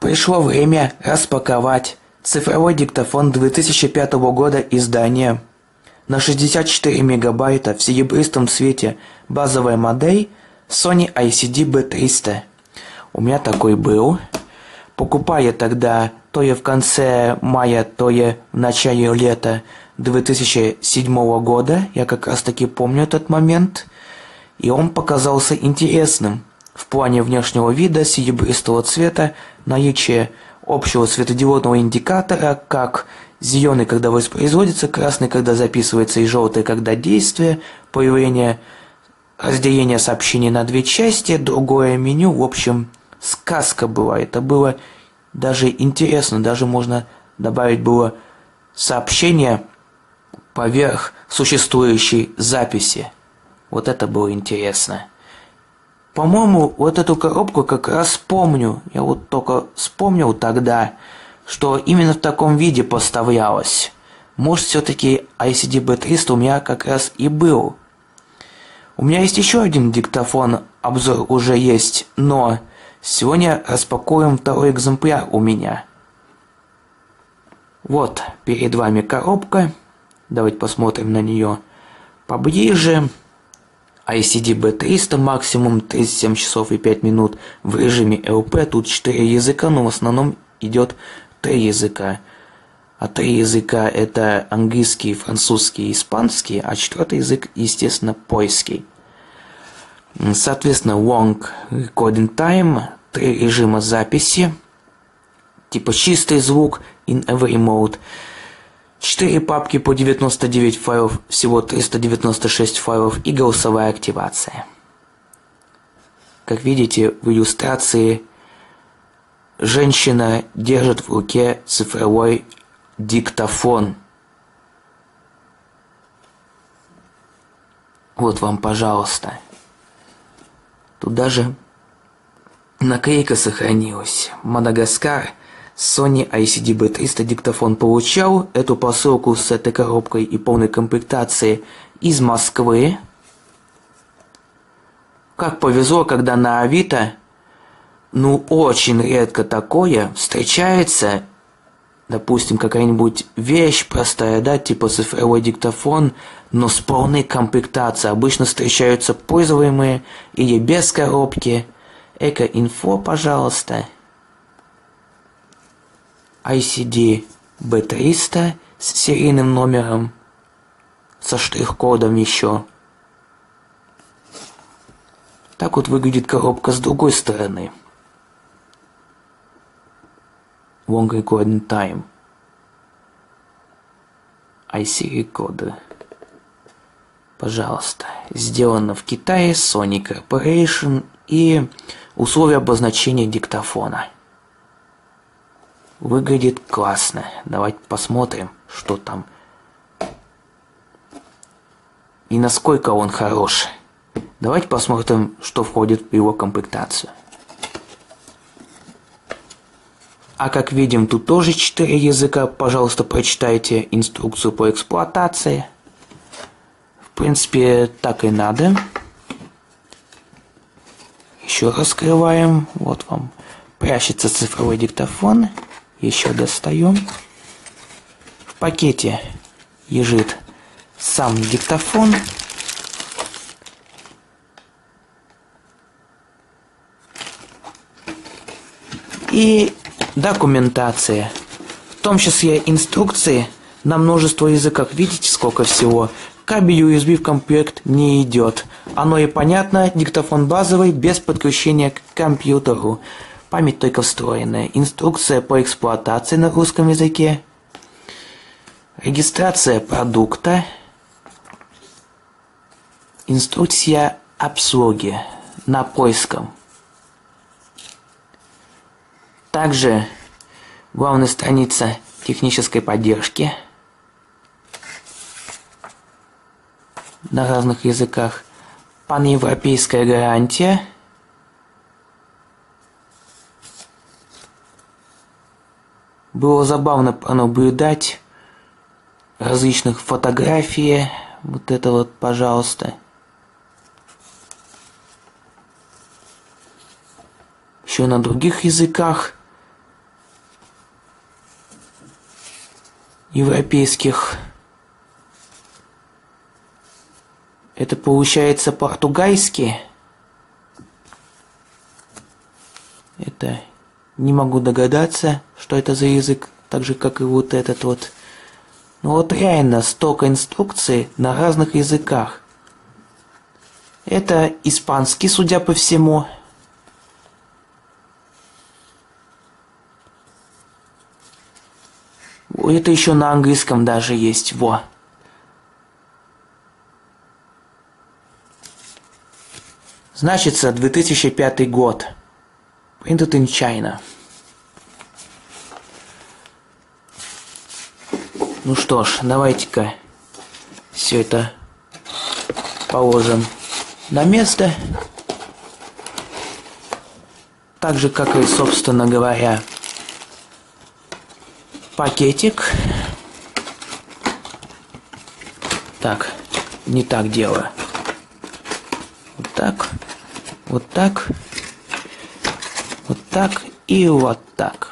Пришло время распаковать цифровой диктофон 2005 года издания. На 64 мегабайта в серебристом цвете базовая модель Sony ICD-B300. У меня такой был. Покупая тогда то я в конце мая, то я в начале лета 2007 года. Я как раз таки помню этот момент. И он показался интересным. В плане внешнего вида, серебристого цвета, наличие общего светодиодного индикатора, как зеленый, когда воспроизводится, красный, когда записывается, и желтый, когда действие, появление разделения сообщений на две части, другое меню. В общем, сказка была. Это было даже интересно, даже можно добавить было сообщение поверх существующей записи. Вот это было интересно. По-моему, вот эту коробку как раз помню. Я вот только вспомнил тогда, что именно в таком виде поставлялась. Может, все-таки ICD-B300 у меня как раз и был. У меня есть еще один диктофон, обзор уже есть, но сегодня распакуем второй экземпляр у меня. Вот, перед вами коробка. Давайте посмотрим на нее поближе. ICD-B300, максимум 37 часов и 5 минут в режиме LP. Тут 4 языка, но в основном идет 3 языка. А 3 языка это английский, французский и испанский, а 4-й язык, естественно, польский. Соответственно, Long Recording Time, 3 режима записи, типа чистый звук, in every mode. 4 папки по 99 файлов, всего 396 файлов и голосовая активация. Как видите, в иллюстрации женщина держит в руке цифровой диктофон. Вот вам, пожалуйста. Тут даже наклейка сохранилась. Мадагаскар. Sony ICD-B300 диктофон получал эту посылку с этой коробкой и полной комплектацией из Москвы. Как повезло, когда на Авито, очень редко такое встречается, допустим, какая-нибудь вещь простая, да, типа цифровой диктофон, но с полной комплектацией. Обычно встречаются пользуемые или без коробки. Эко-инфо, пожалуйста. ICD-B300 с серийным номером, со штрих-кодом еще. Так вот выглядит коробка с другой стороны. Long Recording Time. IC Recorder. Пожалуйста. Сделано в Китае, Sony Corporation, и условия обозначения диктофона. Выглядит классно. Давайте посмотрим, что там. И насколько он хорош. Давайте посмотрим, что входит в его комплектацию. А как видим, тут тоже 4 языка. Пожалуйста, прочитайте инструкцию по эксплуатации. В принципе, так и надо. Еще раскрываем. Вот вам прячется цифровой диктофон. Еще достаем. В пакете лежит сам диктофон. И документация. В том числе инструкции на множество языков. Видите, сколько всего? Кабель USB в комплект не идет. Оно и понятно, диктофон базовый, без подключения к компьютеру. Память только встроенная. Инструкция по эксплуатации на русском языке. Регистрация продукта. Инструкция обслуги на польском. Также главная страница технической поддержки на разных языках. Паневропейская гарантия. Было забавно понаблюдать различных фотографий. Вот это вот, пожалуйста. Еще на других языках европейских. Это получается португальский. Это не могу догадаться, что это за язык, так же как и вот этот вот. Ну вот реально столько инструкций на разных языках. Это испанский, судя по всему. Это еще на английском даже есть. Во. Значится 2005 год. Printed in China. Ну что ж, давайте-ка все это положим на место. Так же, как и, собственно говоря, пакетик. Так, не так делаю. Вот так, вот так, вот так и вот так.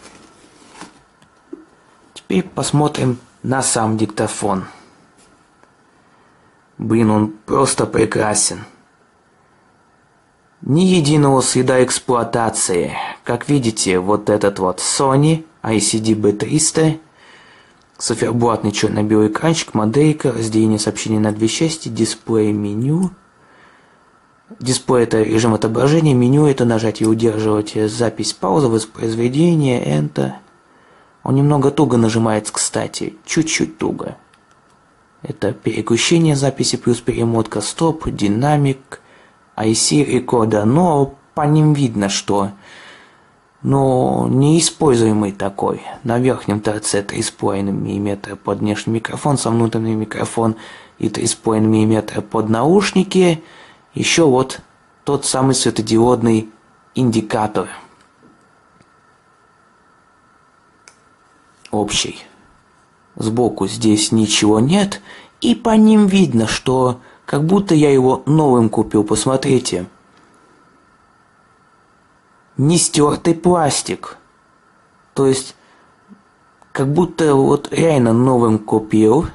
Теперь посмотрим на сам диктофон. Блин, он просто прекрасен. Ни единого следа эксплуатации. Как видите, вот этот вот Sony ICD-B300. Циферблатный черно-белый экранчик, моделька, разделение сообщений на две части, дисплей, меню. Дисплей — это режим отображения, меню — это нажать и удерживать запись, пауза, воспроизведение, Enter. Он немного туго нажимается, кстати, чуть-чуть туго. Это переключение записи плюс перемотка, стоп, динамик, IC рекорда, но по ним видно, что неиспользуемый такой. На верхнем торце 3,5 мм под внешний микрофон, со внутренний микрофон и 3,5 мм под наушники. Еще вот тот самый светодиодный индикатор. Общий. Сбоку здесь ничего нет, и по ним видно, что как будто я его новым купил. Посмотрите. Не стертый пластик. То есть, как будто вот реально новым купил.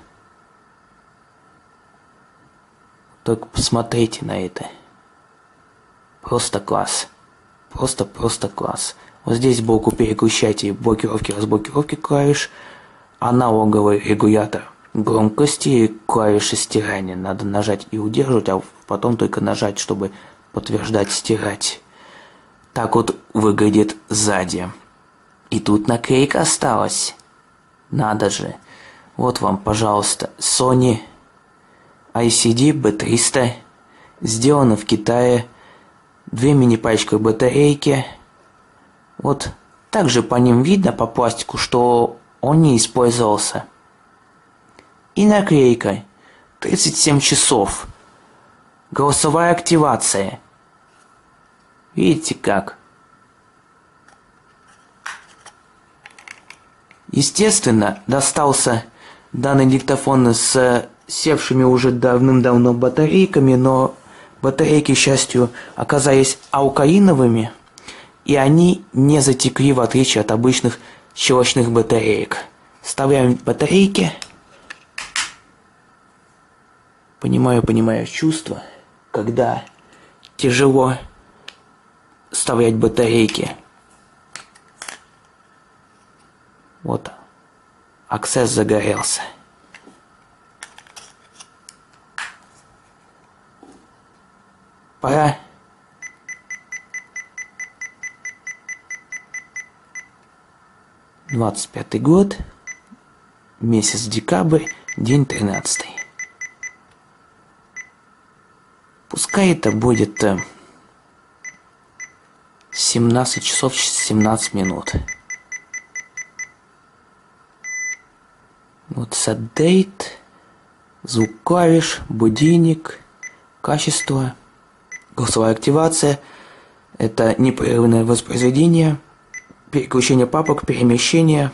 Только посмотрите на это. Просто класс. Просто класс. Вот здесь сбоку переключайте блокировки, разблокировки клавиш. Аналоговый регулятор громкости и клавиши стирания. Надо нажать и удерживать, а потом только нажать, чтобы подтверждать, стирать. Так вот выглядит сзади. И тут наклейка осталась. Надо же. Вот вам, пожалуйста, Sony ICD-B300. Сделано в Китае. 2 мини-пачковые батарейки. Вот также по ним видно, по пластику, что он не использовался. И наклейка. 37 часов. Голосовая активация. Видите как? Естественно, достался данный диктофон с севшими уже давным-давно батарейками, но батарейки, к счастью, оказались алкалиновыми, и они не затекли, в отличие от обычных щелочных батареек. Вставляем батарейки. Понимаю чувство, когда тяжело вставлять батарейки. Вот, аксесс загорелся. Пора. «25-й год, месяц декабрь, день 13-й. Пускай это будет 17 часов 17 минут. Вот set date, звук клавиш, будильник, качество, голосовая активация, это непрерывное воспроизведение, переключение папок, перемещение.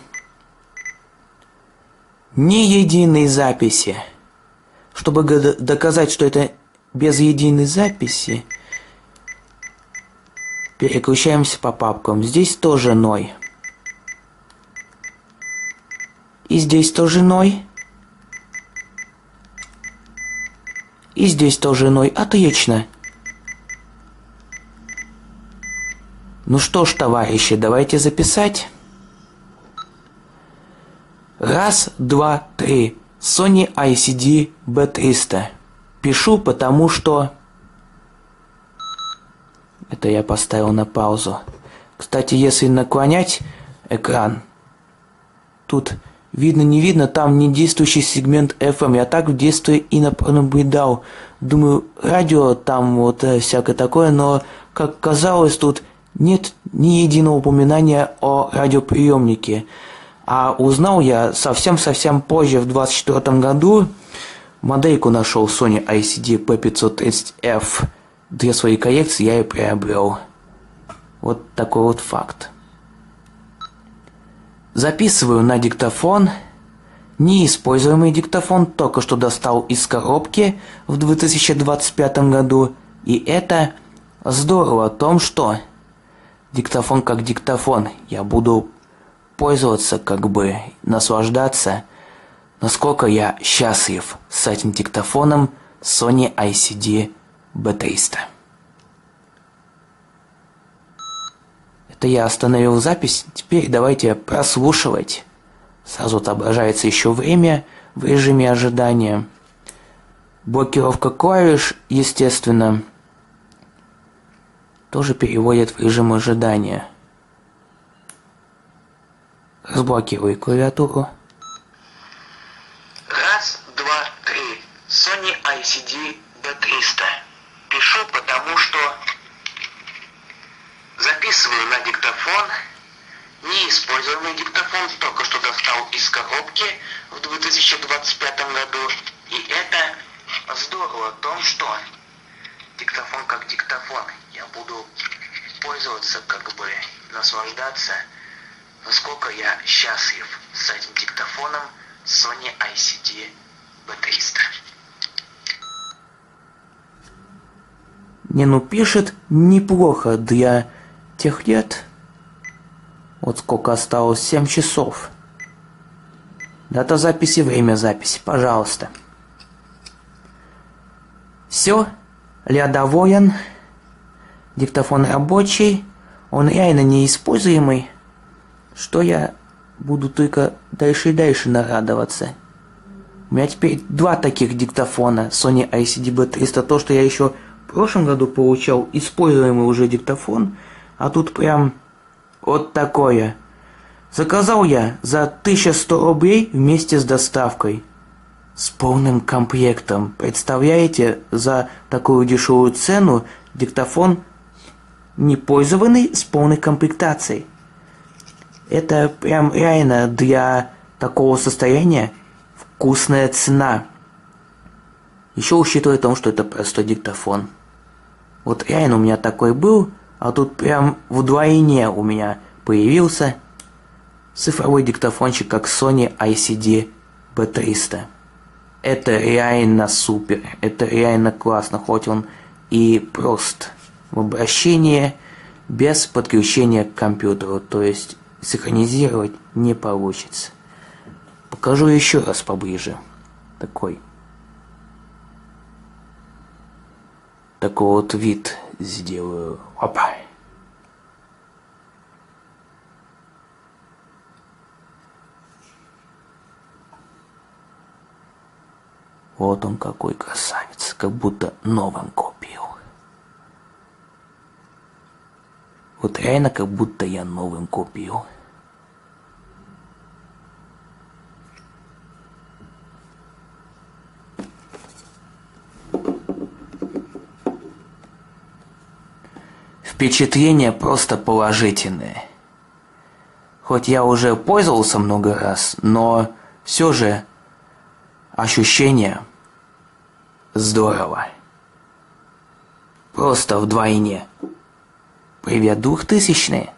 Ни единой записи. Чтобы доказать, что это без единой записи, переключаемся по папкам. Здесь тоже 0. И здесь тоже 0. И здесь тоже 0. Отлично. Ну что ж, товарищи, давайте записать. 1, 2, 3. Sony ICD B300. Пишу, потому что... Это я поставил на паузу. Кстати, если наклонять экран, тут видно, не видно, там не действующий сегмент FM. Я так в детстве и наблюдал. Думаю, радио там вот всякое такое, но, как казалось, тут нет ни единого упоминания о радиоприемнике. А узнал я совсем позже, в 24 году, модельку нашел Sony ICD P530F. Для своей коллекции я ее приобрел. Вот такой вот факт. Записываю на диктофон. Неиспользуемый диктофон только что достал из коробки в 2025 году. И это здорово о том, что диктофон как диктофон. Я буду пользоваться, как бы наслаждаться, насколько я счастлив с этим диктофоном Sony ICD B300. Это я остановил запись. Теперь давайте прослушивать. Сразу отображается еще время в режиме ожидания. Блокировка клавиш, естественно, тоже переводит в режим ожидания. Разблокирую клавиатуру. 1, 2, 3. Sony ICD B300. Пишу, потому что записываю на диктофон. Неиспользуемый диктофон только что достал из коробки в 2025 году. И это здорово о том, что диктофон как диктофон. Я буду пользоваться, как бы наслаждаться, насколько я счастлив с этим диктофоном Sony ICD B300. Не, ну пишет неплохо для тех лет. Вот сколько осталось, 7 часов. Дата записи, время записи, пожалуйста. Все, я доволен. Диктофон рабочий, он реально неиспользуемый. Что я буду только дальше и дальше нарадоваться. У меня теперь 2 таких диктофона Sony ICD B300. То, что я еще в прошлом году получал, используемый уже диктофон, а тут прям вот такое. Заказал я за 1100 рублей вместе с доставкой. С полным комплектом. Представляете, за такую дешевую цену диктофон непользованный с полной комплектацией. Это прям реально для такого состояния вкусная цена. Еще учитывая то, что это простой диктофон. Вот реально у меня такой был, а тут прям вдвойне у меня появился цифровой диктофончик, как Sony ICD B300. Это реально супер, это реально классно, хоть он и прост в обращении, без подключения к компьютеру, то есть синхронизировать не получится. Покажу еще раз поближе. Такой вот вид сделаю. Опа. Вот он какой красавец, как будто новым купил. Вот реально как будто я новым купил. Впечатления просто положительные. Хоть я уже пользовался много раз, но все же ощущение здорово. Просто вдвойне. Привет, 2000-е.